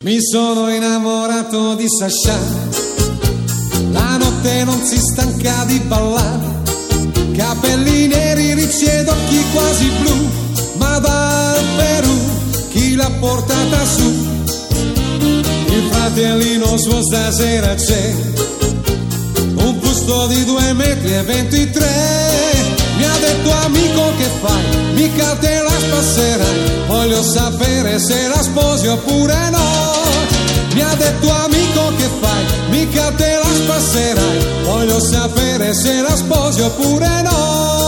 Mi sono innamorato di Sasha, la notte non si stanca di ballare, capelli neri, ricci ed occhi quasi blu, ma dal Perù chi l'ha portata su? Il fratellino suo stasera c'è, un busto di 2,23 m. Mi ha detto amico che fai, mica te la spasserai, voglio sapere se la sposi oppure no. Mi ha detto amico che fai, mica te la spasserai, voglio sapere se la sposi oppure no.